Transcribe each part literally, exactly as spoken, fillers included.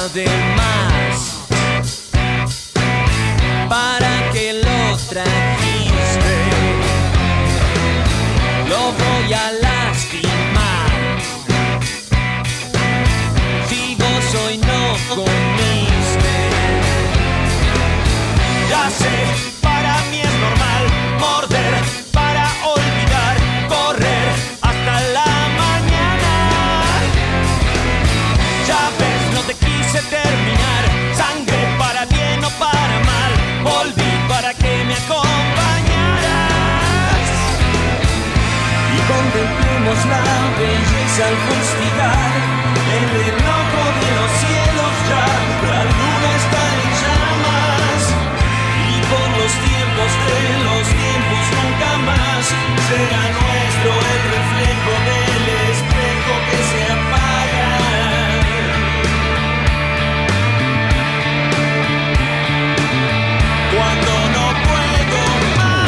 de más. ¿Para qué lo trajiste? Lo voy a lastimar. Si vos hoy no comiste. Ya sé, para mí es normal morder para olvidar, correr hasta la mañana. Ya ves, no te quise terminar, sangre para bien o para mal, volví para que me acompañaras. Y contemplemos la belleza al fustigar, el enojo de los cielos ya, la luna está en llamas, y por los tiempos de los tiempos nunca más será nuestro el reflejo del espejo que se apaga. Cuando no puedo más.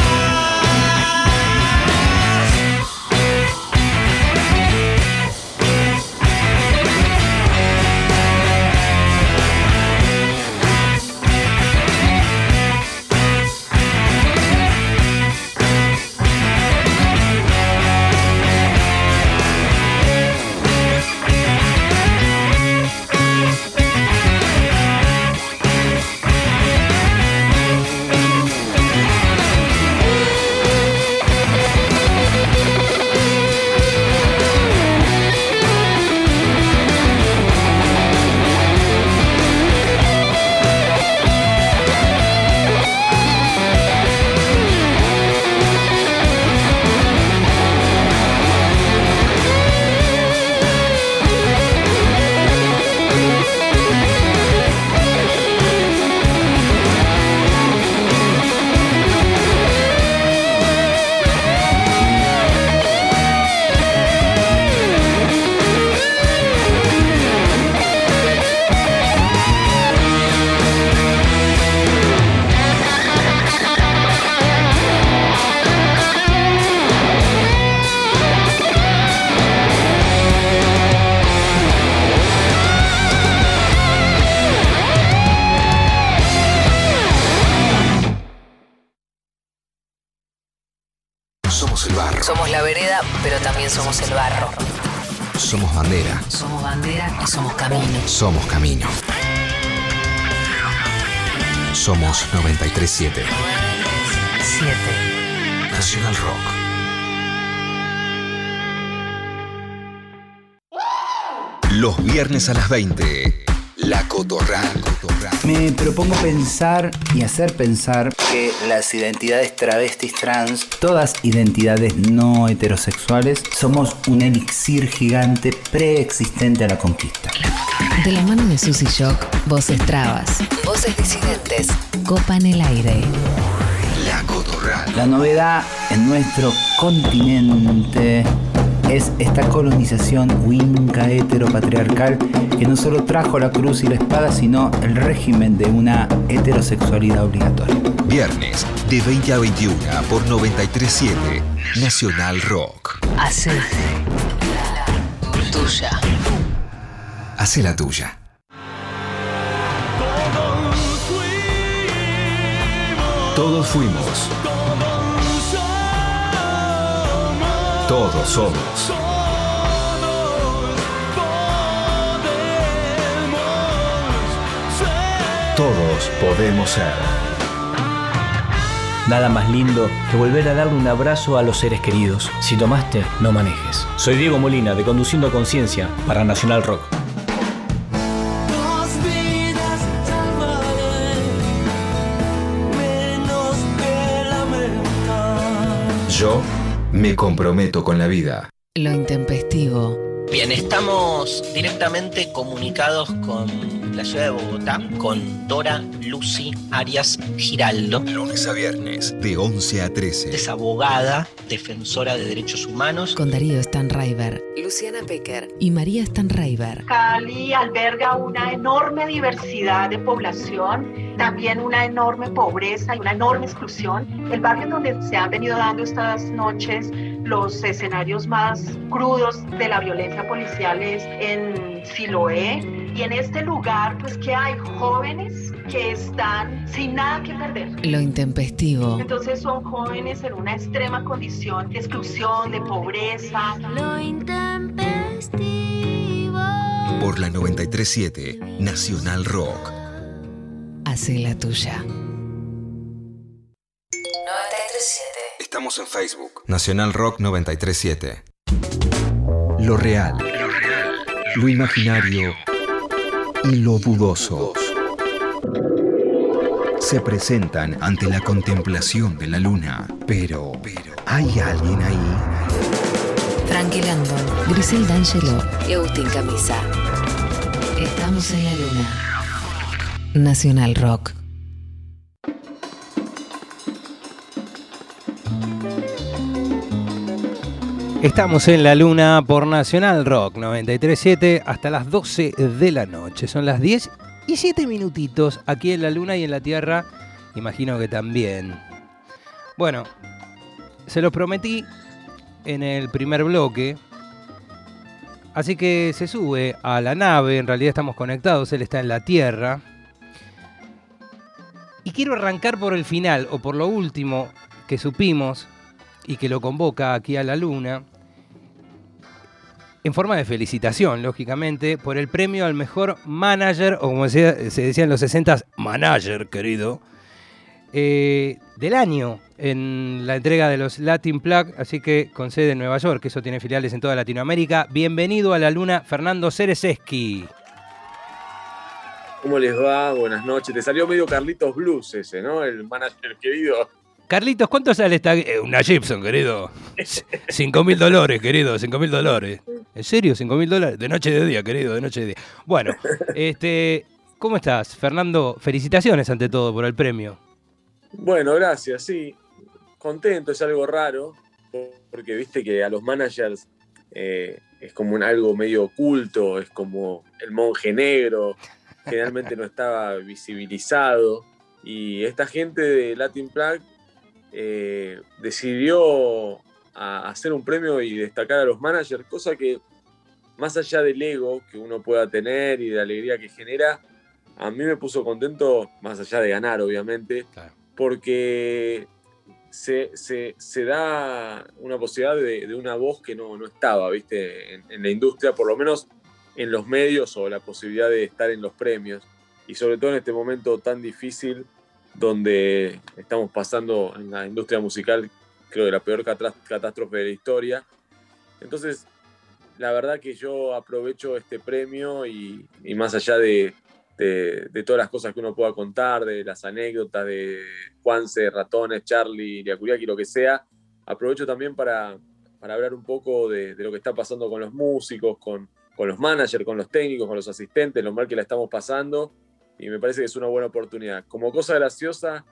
Somos el barro. Somos la vereda, pero también somos el barro. Somos bandera. Somos bandera y somos camino. Somos camino. Somos noventa y tres siete. siete. Nacional Rock. Los viernes a las veinte. La Cotorra. Me propongo pensar y hacer pensar que las identidades travestis trans, todas identidades no heterosexuales, somos un elixir gigante preexistente a la conquista. De la mano de Susy Shock, voces trabas, voces disidentes, copan el aire. La Cotorra. La novedad en nuestro continente es esta colonización winca heteropatriarcal que no solo trajo la cruz y la espada, sino el régimen de una heterosexualidad obligatoria. Viernes de veinte a veintiuno por noventa y tres siete Nacional Rock. Hace la tuya. Hace la tuya. Todos fuimos. Todos somos. Todos podemos ser. Nada más lindo que volver a darle un abrazo a los seres queridos. Si tomaste, no manejes. Soy Diego Molina de Conduciendo a Conciencia para Nacional Rock. Yo me comprometo con la vida. Lo intempestivo. Bien, estamos directamente comunicados con la ciudad de Bogotá, con Dora Lucy Arias Giraldo. Lunes a viernes, de once a trece. Es abogada, defensora de derechos humanos. Con Darío Stanraiver, Luciana Pecker y María Stanraiver. Cali alberga una enorme diversidad de población, también una enorme pobreza y una enorme exclusión. El barrio en donde se han venido dando estas noches los escenarios más crudos de la violencia policial es en Siloé, Y en este lugar, pues que hay jóvenes que están sin nada que perder. Lo intempestivo. Entonces son jóvenes en una extrema condición de exclusión, de pobreza. Lo intempestivo. Por la noventa y tres punto siete Nacional Rock. Hace la tuya. noventa y tres punto siete. Estamos en Facebook. Nacional Rock noventa y tres punto siete. Lo real. Lo real. Lo imaginario. Y lo dudoso se presentan ante la contemplación de la luna. Pero, pero, ¿hay alguien ahí? Frankie Landon, Grisel D'Angelo y Agustín Camisa. Estamos en la luna. Nacional Rock. Estamos en la luna por Nacional Rock noventa y tres punto siete hasta las doce de la noche. Son las diez y siete minutitos aquí en la luna y en la tierra. Imagino que también. Bueno, se los prometí en el primer bloque. Así que se sube a la nave. En realidad estamos conectados. Él está en la tierra. Y quiero arrancar por el final o por lo último que supimos y que lo convoca aquí a la luna, en forma de felicitación, lógicamente, por el premio al mejor manager, o como se, se decía en los sesentas, manager, querido, eh, del año en la entrega de los Latin Plug, así que con sede en Nueva York, que eso tiene filiales en toda Latinoamérica. Bienvenido a la luna, Fernando Cerezeski. ¿Cómo les va? Buenas noches. Te salió medio Carlitos Blues ese, ¿no? El manager querido. Carlitos, ¿cuánto sale esta? Eh, una Gibson, querido. Cinco mil dólares, querido. Cinco mil dólares. ¿En serio? Cinco mil dólares. De noche y de día, querido. De noche y de día. Bueno, este, ¿cómo estás, Fernando? Felicitaciones ante todo por el premio. Bueno, gracias. Sí. Contento, es algo raro. Porque viste que a los managers eh, es como un algo medio oculto. Es como el monje negro. Generalmente no estaba visibilizado. Y esta gente de Latin Plug Eh, decidió a hacer un premio y destacar a los managers, cosa que más allá del ego que uno pueda tener y de la alegría que genera, a mí me puso contento, más allá de ganar obviamente, claro, porque se, se, se da una posibilidad de, de una voz que no, no estaba, ¿viste? En, en la industria, por lo menos en los medios, o la posibilidad de estar en los premios, y sobre todo en este momento tan difícil donde estamos pasando en la industria musical, creo que la peor catástrofe de la historia. Entonces, la verdad que yo aprovecho este premio y, y más allá de, de, de todas las cosas que uno pueda contar, de las anécdotas de Juanse, Ratones, Charlie, Liacuriaki, lo que sea, aprovecho también para, para hablar un poco de, de lo que está pasando con los músicos, con, con los managers, con los técnicos, con los asistentes, lo mal que la estamos pasando. Y me parece que es una buena oportunidad. Como cosa graciosa,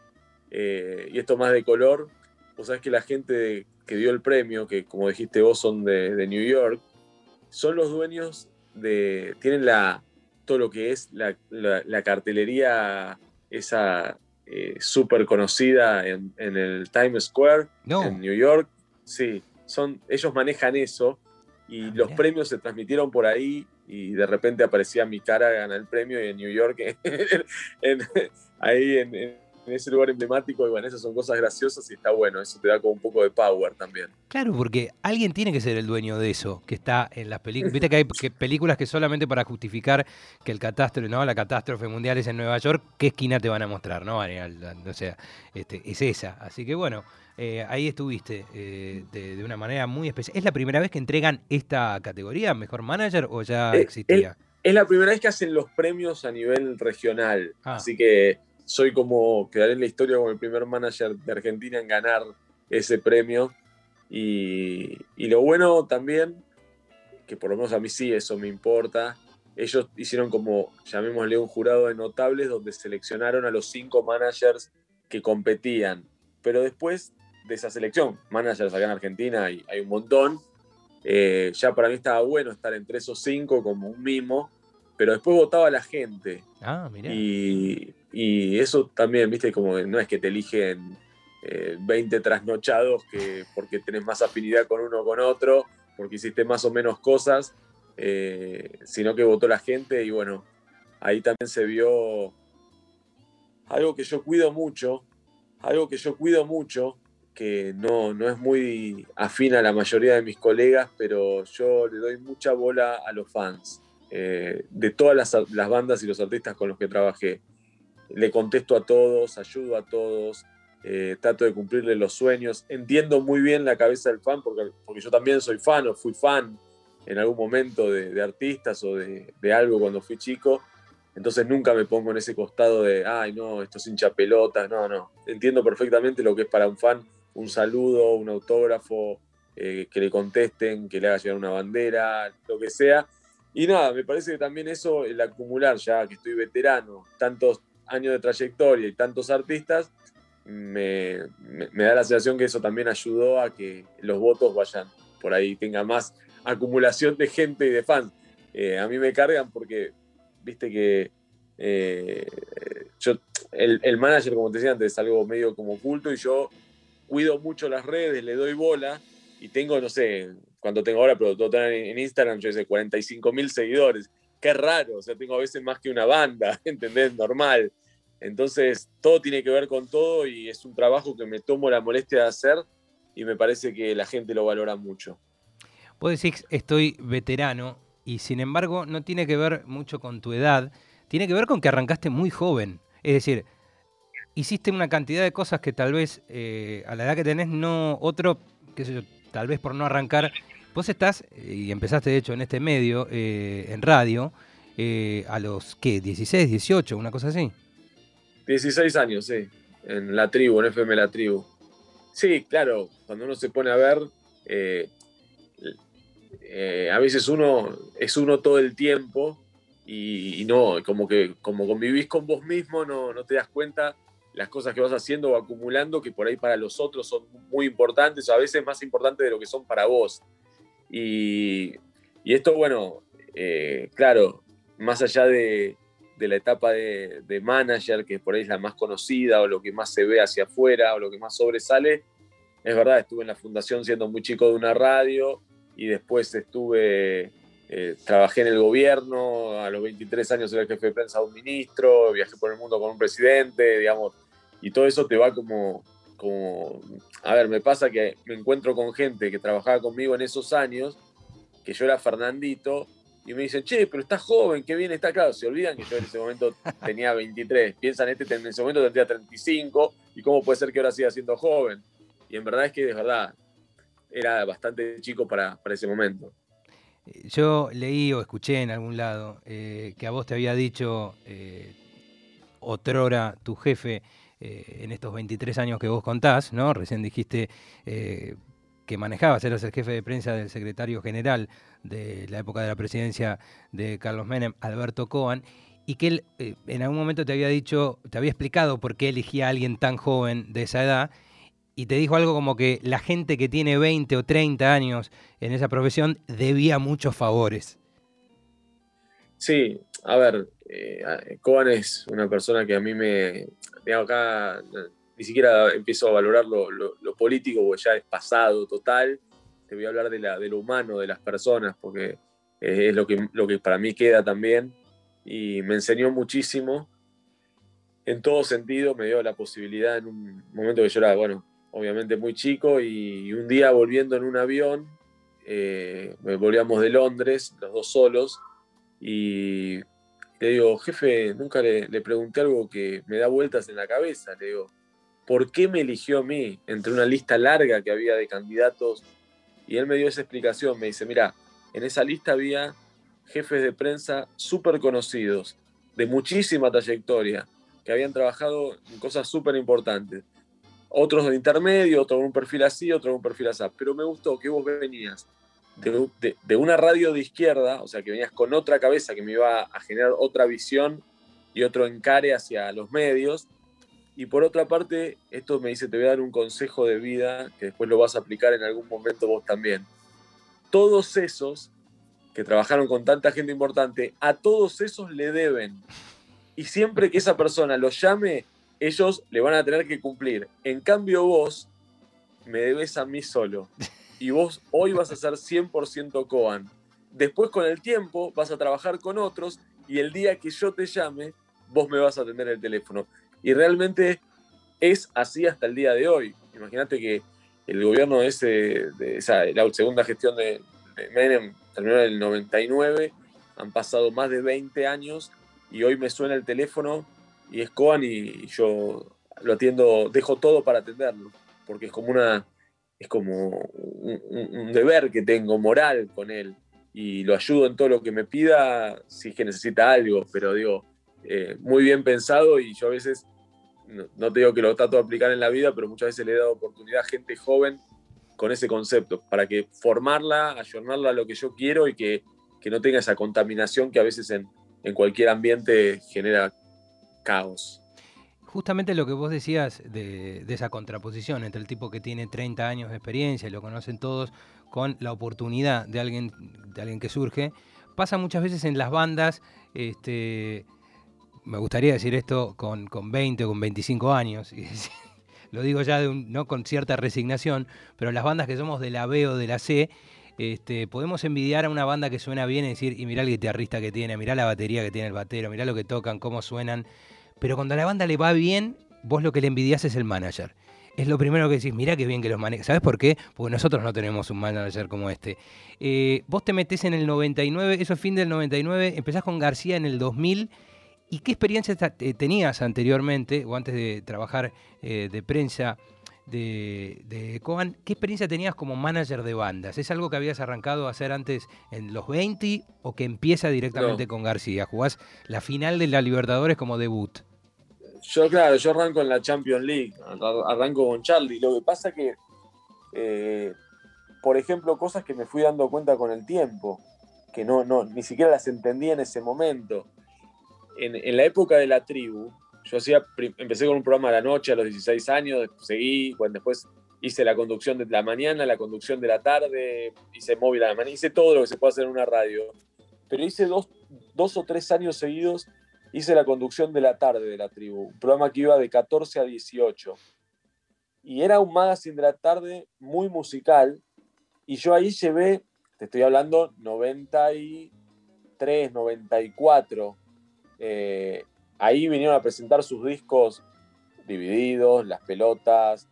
eh, y esto más de color, vos sabés que la gente que dio el premio, que como dijiste vos son de, de New York, son los dueños de... Tienen la, todo lo que es la, la, la cartelería esa eh, súper conocida en, en el Times Square, no. en New York. Sí, son, ellos manejan eso y ah, los mirá. premios se transmitieron por ahí. Y de repente aparecía mi cara, ganar el premio y en New York, en, en, ahí en, en ese lugar emblemático, y bueno, esas son cosas graciosas y está bueno, eso te da como un poco de power también. Claro, porque alguien tiene que ser el dueño de eso, que está en las películas. Viste que hay que películas que solamente para justificar que el catástrofe, ¿no? La catástrofe mundial es en Nueva York, ¿qué esquina te van a mostrar, no? O sea, este, es esa. Así que bueno, eh, ahí estuviste eh, de, de una manera muy especial. ¿Es la primera vez que entregan esta categoría, Mejor Manager, o ya eh, existía? Es, es la primera vez que hacen los premios a nivel regional, ah. así que soy como, quedaré en la historia como el primer manager de Argentina en ganar ese premio. Y, y lo bueno también, que por lo menos a mí sí eso me importa, ellos hicieron como, llamémosle un jurado de notables, donde seleccionaron a los cinco managers que competían. Pero después de esa selección, managers acá en Argentina hay, hay un montón, eh, ya para mí estaba bueno estar entre esos cinco como un mimo, pero después votaba la gente. Ah, mirá. Y, y eso también, viste, como no es que te eligen eh, veinte trasnochados que, porque tenés más afinidad con uno o con otro, porque hiciste más o menos cosas, eh, sino que votó la gente y bueno, ahí también se vio algo que yo cuido mucho, algo que yo cuido mucho, que no, no es muy afín a la mayoría de mis colegas, pero yo le doy mucha bola a los fans. Eh, de todas las, las bandas y los artistas con los que trabajé. Le contesto a todos, ayudo a todos, eh, trato de cumplirle los sueños. Entiendo muy bien la cabeza del fan, porque, porque yo también soy fan o fui fan en algún momento de, de artistas o de, de algo cuando fui chico. Entonces nunca me pongo en ese costado de, ay no, esto es hincha pelotas. No, no. Entiendo perfectamente lo que es para un fan un saludo, un autógrafo, eh, que le contesten, que le haga llegar una bandera, lo que sea. Y nada, me parece que también eso, el acumular, ya que estoy veterano, tantos años de trayectoria y tantos artistas, me, me, me da la sensación que eso también ayudó a que los votos vayan por ahí, tenga más acumulación de gente y de fans. Eh, a mí me cargan porque, viste que eh, yo, el, el manager, como te decía antes, es algo medio como oculto y yo cuido mucho las redes, le doy bola y tengo, no sé, cuánto tengo ahora, pero todo en Instagram, yo sé, cuarenta y cinco mil seguidores. Qué raro, o sea, tengo a veces más que una banda, ¿entendés? Normal. Entonces, todo tiene que ver con todo y es un trabajo que me tomo la molestia de hacer y me parece que la gente lo valora mucho. Vos decís, estoy veterano y sin embargo no tiene que ver mucho con tu edad, tiene que ver con que arrancaste muy joven. Es decir, hiciste una cantidad de cosas que tal vez eh, a la edad que tenés no otro, qué sé yo, tal vez por no arrancar. Vos estás, y empezaste de hecho en este medio, eh, en radio, eh, a los, ¿qué? dieciséis, dieciocho, una cosa así. dieciséis años, sí, en La Tribu, en F M La Tribu. Sí, claro, cuando uno se pone a ver, eh, eh, a veces uno es uno todo el tiempo y, y no, como que como convivís con vos mismo, no, no te das cuenta las cosas que vas haciendo o acumulando que por ahí para los otros son muy importantes, o a veces más importantes de lo que son para vos. Y, y esto, bueno, eh, claro, más allá de, de la etapa de, de manager, que por ahí es la más conocida o lo que más se ve hacia afuera o lo que más sobresale, es verdad, estuve en la fundación siendo muy chico de una radio y después estuve, eh, trabajé en el gobierno, a los veintitrés años era el jefe de prensa de un ministro, viajé por el mundo con un presidente, digamos, y todo eso te va como, como, a ver, me pasa que me encuentro con gente que trabajaba conmigo en esos años, que yo era Fernandito, y me dicen, che, pero estás joven, qué bien está, claro, se olvidan que yo en ese momento tenía veintitrés, piensan, este en ese momento tendría treinta y cinco, y cómo puede ser que ahora siga siendo joven, y en verdad es que de verdad era bastante chico para, para ese momento. Yo leí o escuché en algún lado eh, que a vos te había dicho eh, otrora tu jefe, eh, en estos veintitrés años que vos contás, ¿no? Recién dijiste eh, que manejabas, eras el jefe de prensa del secretario general de la época de la presidencia de Carlos Menem, Alberto Coan, y que él eh, en algún momento te había dicho, te había explicado por qué elegía a alguien tan joven de esa edad, y te dijo algo como que la gente que tiene veinte o treinta años en esa profesión debía muchos favores. Sí, a ver, eh, Coan es una persona que a mí me, digamos, acá ni siquiera empiezo a valorar lo, lo, lo político porque ya es pasado total. Te voy a hablar de, la, de lo humano, de las personas, porque es lo que, lo que para mí queda también. Y me enseñó muchísimo en todo sentido, me dio la posibilidad en un momento que yo era, bueno, obviamente muy chico, y, y un día volviendo en un avión, eh, volvíamos de Londres, los dos solos, y le digo, jefe, nunca le, le pregunté algo que me da vueltas en la cabeza, le digo, ¿por qué me eligió a mí entre una lista larga que había de candidatos? Y él me dio esa explicación, me dice, mira, en esa lista había jefes de prensa súper conocidos, de muchísima trayectoria, que habían trabajado en cosas súper importantes. Otros de intermedio, otros con un perfil así, otros con un perfil así. Pero me gustó que vos venías de, de, de una radio de izquierda, o sea, que venías con otra cabeza que me iba a generar otra visión y otro encare hacia los medios. Y por otra parte, esto me dice, te voy a dar un consejo de vida que después lo vas a aplicar en algún momento vos también. Todos esos que trabajaron con tanta gente importante, a todos esos le deben. Y siempre que esa persona los llame, ellos le van a tener que cumplir. En cambio vos me debes a mí solo. Y vos hoy vas a ser cien por ciento Coan. Después con el tiempo vas a trabajar con otros y el día que yo te llame, vos me vas a atender el teléfono. Y realmente es así hasta el día de hoy. Imagínate que el gobierno ese, de esa, la segunda gestión de, de Menem terminó en el noventa y nueve, han pasado más de veinte años y hoy me suena el teléfono y es Coan y yo lo atiendo, dejo todo para atenderlo, porque es como una, es como un, un, un deber que tengo moral con él y lo ayudo en todo lo que me pida si es que necesita algo, pero digo, eh, muy bien pensado y yo a veces No, no te digo que lo trato de aplicar en la vida, pero muchas veces le he dado oportunidad a gente joven con ese concepto, para que formarla, ayornarla a lo que yo quiero y que, que no tenga esa contaminación que a veces en, en cualquier ambiente genera caos. Justamente lo que vos decías de, de esa contraposición entre el tipo que tiene treinta años de experiencia y lo conocen todos, con la oportunidad de alguien, de alguien que surge, pasa muchas veces en las bandas. este... Me gustaría decir esto con, con veinte o con veinticinco años, y lo digo ya de un, no con cierta resignación, pero las bandas que somos de la B o de la C, este, podemos envidiar a una banda que suena bien y decir, y mirá el guitarrista que tiene, mirá la batería que tiene el batero, mirá lo que tocan, cómo suenan, pero cuando a la banda le va bien, vos lo que le envidiás es el manager. Es lo primero que decís, mirá qué bien que los maneja. ¿Sabés por qué? Porque nosotros no tenemos un manager como este. Eh, vos te metés en el noventa y nueve, eso es fin del noventa y nueve, empezás con García en el dos mil. ¿Y qué experiencia tenías anteriormente, o antes de trabajar eh, de prensa de, de Coan? ¿Qué experiencia tenías como manager de bandas? ¿Es algo que habías arrancado a hacer antes en los veinte o que empieza directamente no. con García? ¿Jugás la final de la Libertadores como debut? Yo, claro, yo arranco en la Champions League, arranco con Charlie. Lo que pasa que, eh, por ejemplo, cosas que me fui dando cuenta con el tiempo, que no, no, ni siquiera las entendía en ese momento. En, en la época de la tribu, yo hacía, empecé con un programa a la noche a los dieciséis años, seguí, bueno, después hice la conducción de la mañana, la conducción de la tarde, hice móvil a la mañana, hice todo lo que se puede hacer en una radio. Pero hice dos, dos o tres años seguidos, hice la conducción de la tarde de la tribu, un programa que iba de catorce a dieciocho. Y era un magazine de la tarde muy musical, y yo ahí llevé, te estoy hablando, noventa y tres, noventa y cuatro. Eh, ahí vinieron a presentar sus discos Divididos, Las Pelotas,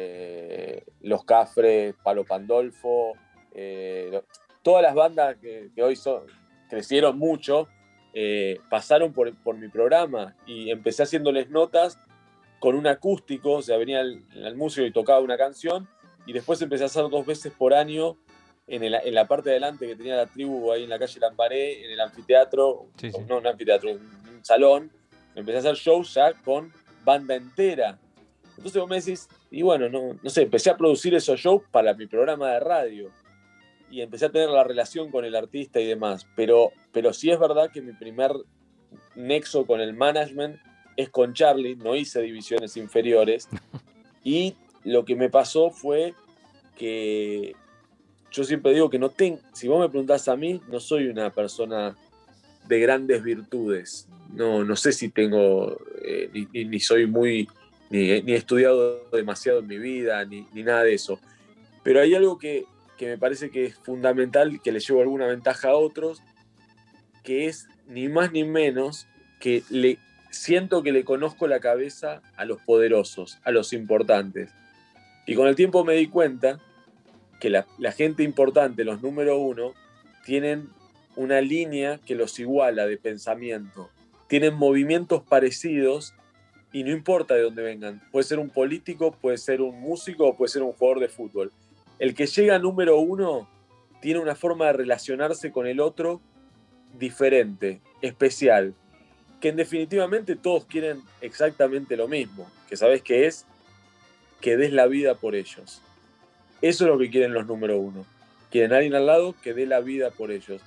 eh, Los Cafres, Palo Pandolfo, eh, todas las bandas que, que hoy son, crecieron mucho, eh, pasaron por, por mi programa y empecé haciéndoles notas con un acústico, o sea, venía el, el músico y tocaba una canción y después empecé a hacer dos veces por año En, el, en la parte de adelante que tenía la tribu ahí en la calle Lambaré, en el anfiteatro, sí, sí. no un anfiteatro, un, un salón, empecé a hacer shows ya con banda entera. Entonces vos me decís, y bueno, no, no sé, empecé a producir esos shows para mi programa de radio y empecé a tener la relación con el artista y demás, pero, pero sí es verdad que mi primer nexo con el management es con Charlie, no hice divisiones inferiores y lo que me pasó fue que yo siempre digo que no tengo, si vos me preguntás a mí, no soy una persona de grandes virtudes. No, no sé si tengo, eh, ni, ni soy muy, ni, ni he estudiado demasiado en mi vida, ni, ni nada de eso. Pero hay algo que, que me parece que es fundamental, que le llevo alguna ventaja a otros, que es ni más ni menos que le, siento que le conozco la cabeza a los poderosos, a los importantes. Y con el tiempo me di cuenta que la, la gente importante, los número uno, tienen una línea que los iguala de pensamiento. Tienen movimientos parecidos y no importa de dónde vengan. Puede ser un político, puede ser un músico o puede ser un jugador de fútbol. El que llega número uno tiene una forma de relacionarse con el otro diferente, especial, que en definitivamente todos quieren exactamente lo mismo, que sabes que es que des la vida por ellos. Eso es lo que quieren los número uno. Quieren a alguien al lado que dé la vida por ellos.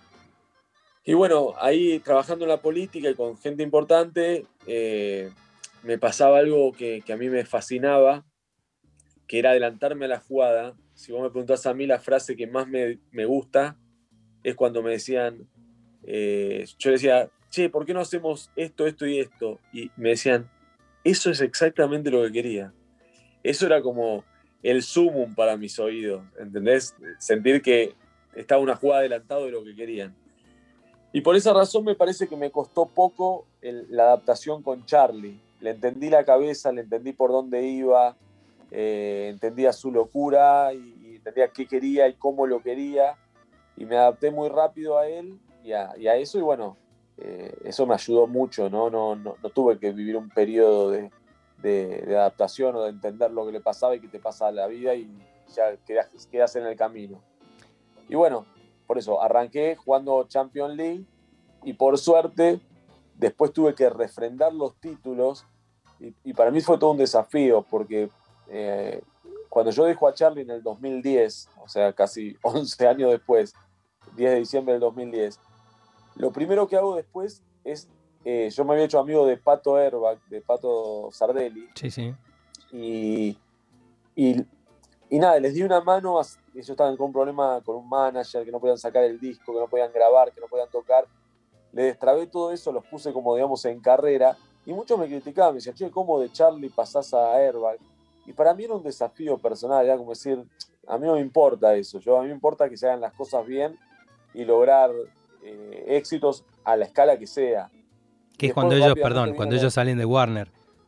Y bueno, ahí trabajando en la política y con gente importante, eh, me pasaba algo que, que a mí me fascinaba, que era adelantarme a la jugada. Si vos me preguntás a mí, la frase que más me, me gusta es cuando me decían, eh, yo decía, che, ¿por qué no hacemos esto, esto y esto? Y me decían, eso es exactamente lo que quería. Eso era como el sumum para mis oídos, ¿entendés? Sentir que estaba una jugada adelantado de lo que querían. Y por esa razón me parece que me costó poco el, la adaptación con Charlie. Le entendí la cabeza, le entendí por dónde iba, eh, entendía su locura y, y entendía qué quería y cómo lo quería. Y me adapté muy rápido a él y a, y a eso. Y bueno, eh, eso me ayudó mucho, ¿no? No, no, no tuve que vivir un periodo de, de, de adaptación o de entender lo que le pasaba y que te pasa la vida y ya quedas, quedas en el camino. Y bueno, por eso arranqué jugando Champions League y por suerte después tuve que refrendar los títulos y, y para mí fue todo un desafío porque eh, cuando yo dejo a Charlie en el dos mil diez, o sea, casi once años después, diez de diciembre del dos mil diez, lo primero que hago después es, eh, yo me había hecho amigo de Pato Herbach, de Pato Sardelli. Sí, sí. Y, y, y nada, les di una mano, ellos estaban con un problema con un manager, que no podían sacar el disco, que no podían grabar, que no podían tocar. Les destrabé todo eso, los puse como, digamos, en carrera. Y muchos me criticaban, me decían, che, ¿cómo de Charlie pasás a Herbach? Y para mí era un desafío personal, era como decir, a mí no me importa eso, yo, a mí me importa que se hagan las cosas bien y lograr eh, éxitos a la escala que sea. Que es cuando ellos, perdón, cuando ellos salen de Warner.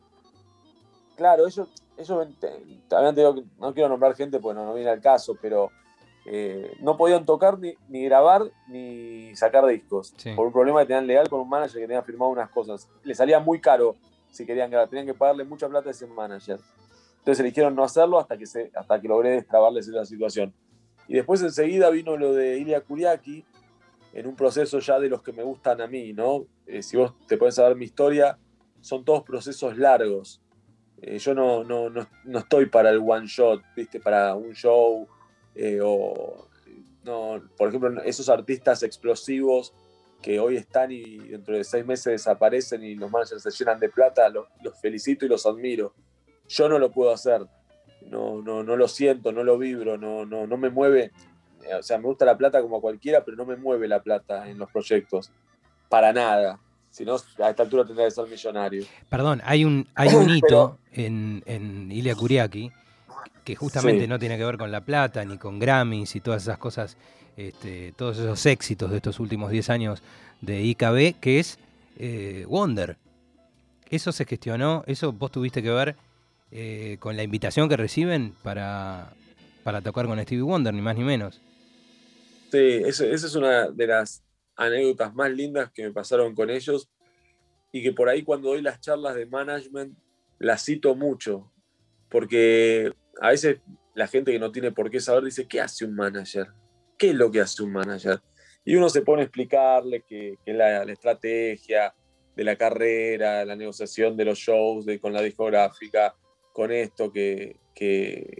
Claro, ellos, ellos también te digo que no quiero nombrar gente porque no, no viene al caso, pero eh, no podían tocar ni, ni grabar ni sacar discos. Sí. Por un problema que tenían legal con un manager que tenía firmado unas cosas. Les salía muy caro si querían grabar, tenían que pagarle mucha plata a ese manager. Entonces eligieron no hacerlo hasta que, se, hasta que logré destrabarles esa situación. Y después enseguida vino lo de Ilia Kuriaki, en un proceso ya de los que me gustan a mí, ¿no? Eh, si vos te podés saber mi historia, son todos procesos largos. Eh, yo no, no, no, no estoy para el one shot, ¿viste? Para un show, eh, o no, por ejemplo, esos artistas explosivos que hoy están y dentro de seis meses desaparecen y los managers se llenan de plata, los, los felicito y los admiro. Yo no lo puedo hacer, no, no, no lo siento, no lo vibro, no, no, no me mueve. O sea, me gusta la plata como cualquiera, pero no me mueve la plata en los proyectos, para nada. Si no, a esta altura tendría que ser millonario. Perdón, hay un, hay un hito pero, en, en Ilia Kuriaki que justamente sí. no tiene que ver con la plata, ni con Grammys y todas esas cosas, este, todos esos éxitos de estos últimos diez años de I K B, que es eh, Wonder. Eso se gestionó, eso vos tuviste que ver eh, con la invitación que reciben para, para tocar con Stevie Wonder, ni más ni menos. Sí, esa es una de las anécdotas más lindas que me pasaron con ellos y que por ahí cuando doy las charlas de management las cito mucho, porque a veces la gente que no tiene por qué saber dice, ¿qué hace un manager? ¿Qué es lo que hace un manager? Y uno se pone a explicarle que, que la, la estrategia de la carrera, la negociación de los shows de, con la discográfica, con esto, que, que...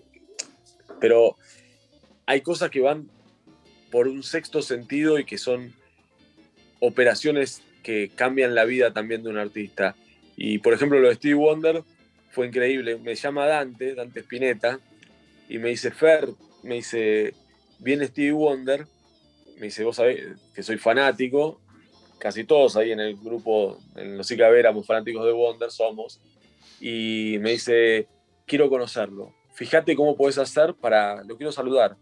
Pero hay cosas que van por un sexto sentido y que son operaciones que cambian la vida también de un artista. Y por ejemplo lo de Stevie Wonder fue increíble. Me llama Dante, Dante Spinetta, y me dice, Fer, me dice, viene Stevie Wonder, me dice, vos sabés que soy fanático, casi todos ahí en el grupo, en los I K B éramos fanáticos de Wonder, somos, y me dice, quiero conocerlo, fíjate cómo podés hacer para, lo quiero saludar.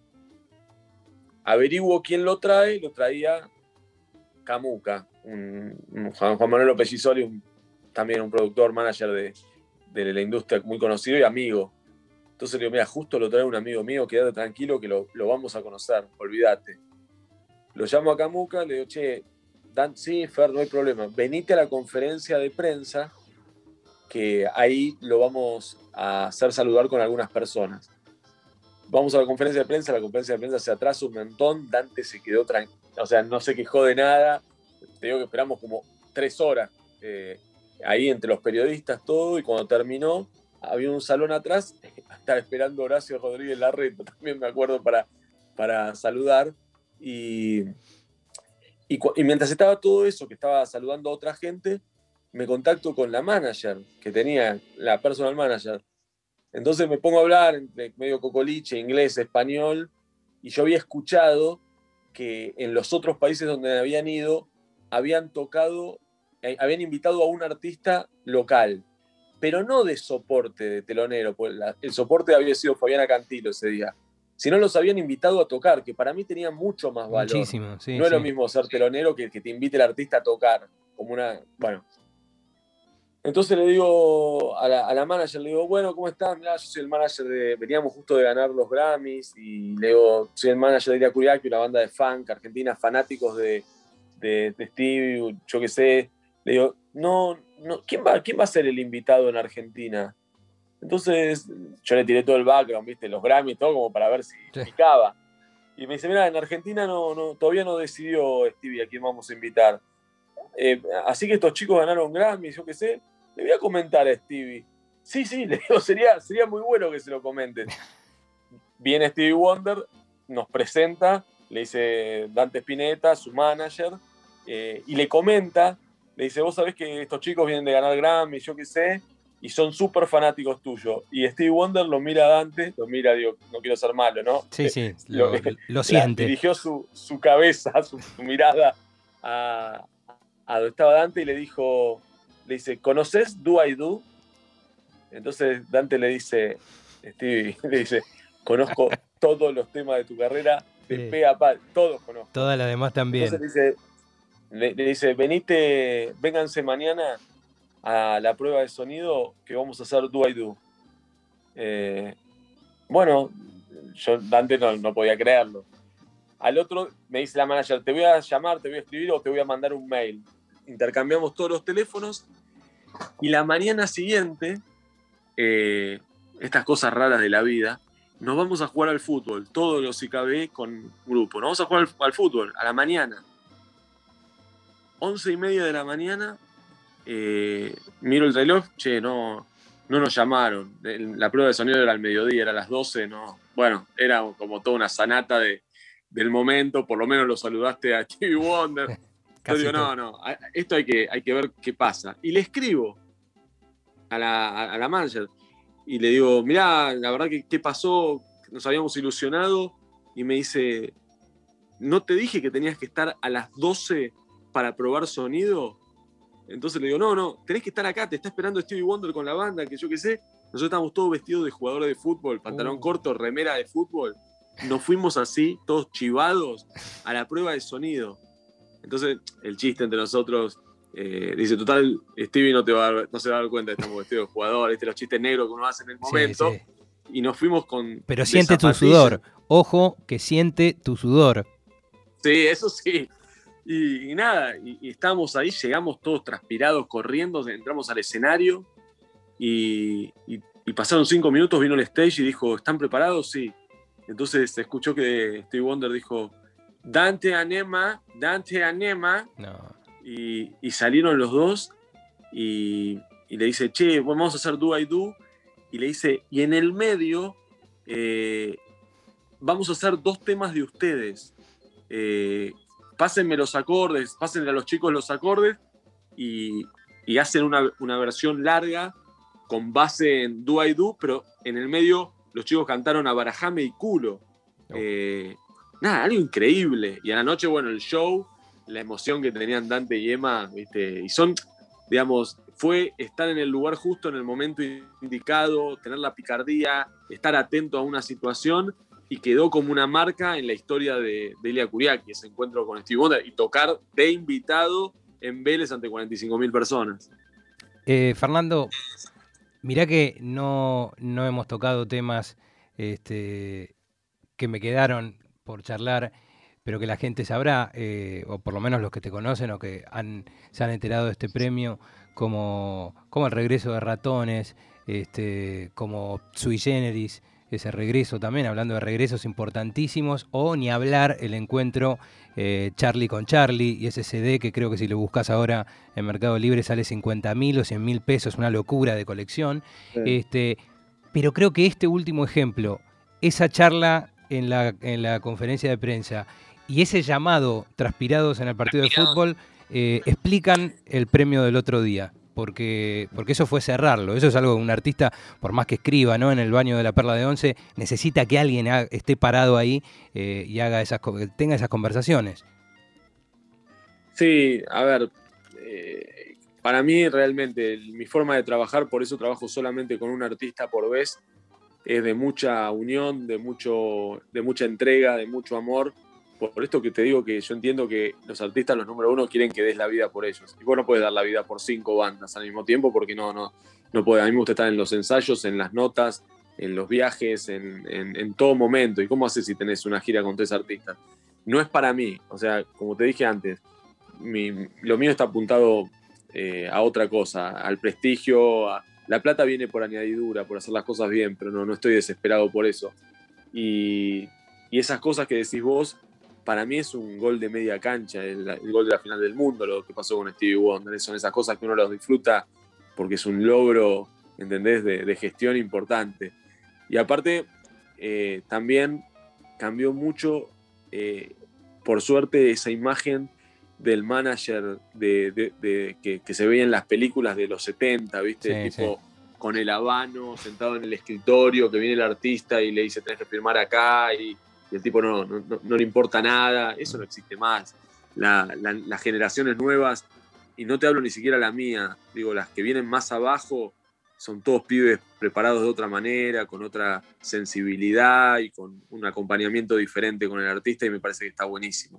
Averiguo quién lo trae, lo traía Camuca, un, un Juan Manuel López Gisoli, un, también un productor, manager de, de la industria muy conocido y amigo. Entonces le digo, mira, justo lo trae un amigo mío, quédate tranquilo que lo, lo vamos a conocer, olvídate. Lo llamo a Camuca, le digo, che, Dan, sí, Fer, no hay problema, venite a la conferencia de prensa, que ahí lo vamos a hacer saludar con algunas personas. Vamos a la conferencia de prensa, la conferencia de prensa se atrasa un montón, Dante se quedó tranquilo, o sea, no se quejó de nada, te digo que esperamos como tres horas eh, ahí entre los periodistas, todo, y cuando terminó, había un salón atrás, estaba esperando Horacio Rodríguez Larreta, también me acuerdo, para, para saludar, y, y, y mientras estaba todo eso, que estaba saludando a otra gente, me contacto con la manager, que tenía, la personal manager. Entonces me pongo a hablar entre medio cocoliche, inglés, español, y yo había escuchado que en los otros países donde habían ido, habían tocado, eh, habían invitado a un artista local, pero no de soporte, de telonero, pues la, el soporte había sido Fabiana Cantilo ese día, si no los habían invitado a tocar, que para mí tenía mucho más valor. Muchísimo, sí. No es sí. lo mismo ser telonero que que te invite el artista a tocar, como una, bueno. Entonces le digo a la, a la manager, le digo, bueno, ¿cómo estás? Mirá, yo soy el manager de, veníamos justo de ganar los Grammys, y le digo, soy el manager de Ilia Kuriaki, una banda de funk argentina, fanáticos de, de, de Stevie, yo qué sé. Le digo, no, no, ¿quién va, quién va a ser el invitado en Argentina? Entonces yo le tiré todo el background, ¿viste? Los Grammys, todo como para ver si Sí. picaba. Y me dice, mira, en Argentina no, no, todavía no decidió Stevie a quién vamos a invitar. Eh, así que estos chicos ganaron Grammys, yo qué sé. Le voy a comentar a Stevie. Sí, sí, le digo, sería, sería muy bueno que se lo comenten. Viene Stevie Wonder, nos presenta, le dice Dante Spinetta, su manager, eh, y le comenta, le dice, vos sabés que estos chicos vienen de ganar Grammy, yo qué sé, y son súper fanáticos tuyos. Y Stevie Wonder lo mira a Dante, lo mira, digo, no quiero ser malo, ¿no? Sí, sí, lo, lo, lo siente. Dirigió su, su cabeza, su, su mirada a, a donde estaba Dante y le dijo, le dice, ¿conoces Do I Do? Entonces Dante le dice, Stevie, le dice, conozco todos los temas de tu carrera, de Sí. pe a pa, todos conozco. Todas las demás también. Entonces le dice, le, le dice, venite, vénganse mañana a la prueba de sonido que vamos a hacer Do I Do. Eh, bueno, yo Dante no, no podía creerlo. Al otro me dice la manager, te voy a llamar, te voy a escribir o te voy a mandar un mail. Intercambiamos todos los teléfonos y la mañana siguiente, eh, estas cosas raras de la vida, nos vamos a jugar al fútbol, todos los I K B con grupo, nos vamos a jugar al, al fútbol a la mañana. Once y media de la mañana, eh, miro el reloj, che, no, no nos llamaron, la prueba de sonido era al mediodía, era a las doce, no, bueno, era como toda una sanata de, del momento, por lo menos lo saludaste a Stevie Wonder. Yo digo, no, no, esto hay que, hay que ver qué pasa. Y le escribo a la, a la manager y le digo, mirá, la verdad que qué pasó, nos habíamos ilusionado, y me dice, ¿no te dije que tenías que estar a las doce para probar sonido? Entonces le digo, no, no, tenés que estar acá, te está esperando Stevie Wonder con la banda, que yo qué sé. Nosotros estábamos todos vestidos de jugadores de fútbol, pantalón uh. corto, remera de fútbol. Nos fuimos así, todos chivados, a la prueba de sonido. Entonces, el chiste entre nosotros, eh, dice, total, Stevie no, te va a dar, no se va a dar cuenta que estamos vestidos de jugadores, los chistes negros que uno hace en el momento. Sí, sí. Y nos fuimos con... Pero siente tu sudor. Ojo, que siente tu sudor. Sí, eso sí. Y, y nada, y, y estábamos ahí, llegamos todos transpirados, corriendo, entramos al escenario y, y, y pasaron cinco minutos, vino el stage y dijo, ¿están preparados? Sí. Entonces se escuchó que Stevie Wonder dijo, Dante Anema, Dante Anema. No. Y, y salieron los dos y, y le dice, che, vamos a hacer Do I Do. Y le dice, y en el medio eh, vamos a hacer dos temas de ustedes. Eh, pásenme los acordes, pásenle a los chicos los acordes y, y hacen una, una versión larga con base en Do I Do, pero en el medio los chicos cantaron a Barajame y Culo. No. Eh, nada, algo increíble. Y a la noche, bueno, el show, la emoción que tenían Dante y Emma, ¿viste? Y son, digamos, fue estar en el lugar justo, en el momento indicado, tener la picardía, estar atento a una situación, y quedó como una marca en la historia de, de Ilia Kuriaki, ese encuentro con Stevie Wonder, y tocar de invitado en Vélez ante cuarenta y cinco mil personas. Eh, Fernando, mirá que no, no hemos tocado temas este, que me quedaron por charlar, pero que la gente sabrá, eh, o por lo menos los que te conocen o que han, se han enterado de este premio, como, como el regreso de Ratones, este, como Sui Generis, ese regreso también, hablando de regresos importantísimos, o ni hablar el encuentro eh, Charlie con Charlie y ese C D que creo que si lo buscas ahora en Mercado Libre sale cincuenta mil o cien mil pesos, una locura de colección. Sí. Este, pero creo que este último ejemplo, esa charla en la, en la conferencia de prensa y ese llamado transpirados en el partido de fútbol eh, explican el premio del otro día. Porque, porque eso fue cerrarlo. Eso es algo que un artista, por más que escriba, ¿no?, en el baño de la Perla de Once, necesita que alguien haga, esté parado ahí eh, y haga esas, tenga esas conversaciones. Sí, a ver, eh, para mí realmente mi forma de trabajar, por eso trabajo solamente con un artista por vez, es de mucha unión, de, mucho, de mucha entrega, de mucho amor. Por esto que te digo que yo entiendo que los artistas, los número uno, quieren que des la vida por ellos. Y vos no puedes dar la vida por cinco bandas al mismo tiempo porque no, no, no puede. A mí me gusta estar en los ensayos, en las notas, en los viajes, en, en, en todo momento. ¿Y cómo haces si tenés una gira con tres artistas? No es para mí. O sea, como te dije antes, mi, lo mío está apuntado eh, a otra cosa, al prestigio. A, la plata viene por añadidura, por hacer las cosas bien, pero no, no estoy desesperado por eso. Y, y esas cosas que decís vos, para mí es un gol de media cancha, el, el gol de la final del mundo, lo que pasó con Stevie Wonder. Son esas cosas que uno los disfruta porque es un logro, ¿entendés?, de, de gestión importante. Y aparte, eh, también cambió mucho, eh, por suerte, esa imagen del manager de, de, de, que, que se veía en las películas de los setenta, ¿viste? Sí, tipo, sí. Con el habano, sentado en el escritorio, que viene el artista y le dice, tenés que firmar acá, y y el tipo no, no, no, no le importa nada. Eso no existe más. La, la, las generaciones nuevas, y no te hablo ni siquiera la mía, digo, las que vienen más abajo, son todos pibes preparados de otra manera, con otra sensibilidad y con un acompañamiento diferente con el artista, y me parece que está buenísimo.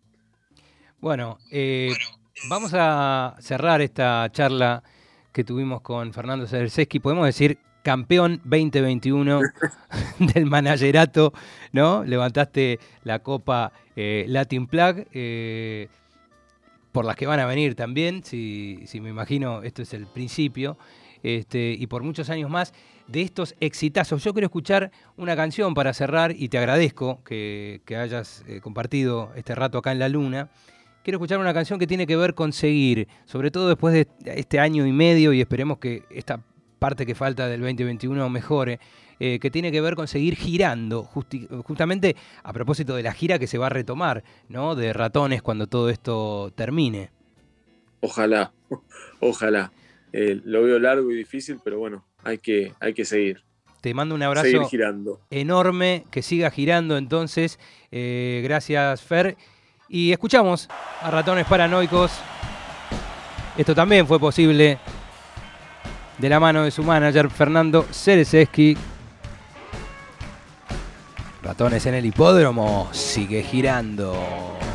Bueno, eh, vamos a cerrar esta charla que tuvimos con Fernando Severseski. Podemos decir campeón veinte veintiuno del managerato, ¿no? Levantaste la copa eh, Latin Plug, eh, por las que van a venir también, si, si me imagino esto es el principio, este, y por muchos años más de estos exitazos. Yo quiero escuchar una canción para cerrar, y te agradezco que, que hayas eh, compartido este rato acá en La Luna. Quiero escuchar una canción que tiene que ver con seguir, sobre todo después de este año y medio, y esperemos que esta parte que falta del veinte veintiuno mejore, eh, que tiene que ver con seguir girando, justi- justamente a propósito de la gira que se va a retomar, ¿no? De Ratones cuando todo esto termine. Ojalá, ojalá. Eh, lo veo largo y difícil, pero bueno, hay que, hay que seguir. Te mando un abrazo seguir girando. Enorme, que siga girando entonces. Eh, gracias, Fer. Y escuchamos a Ratones Paranoicos. Esto también fue posible de la mano de su manager Fernando Severseski. Ratones en el hipódromo sigue girando.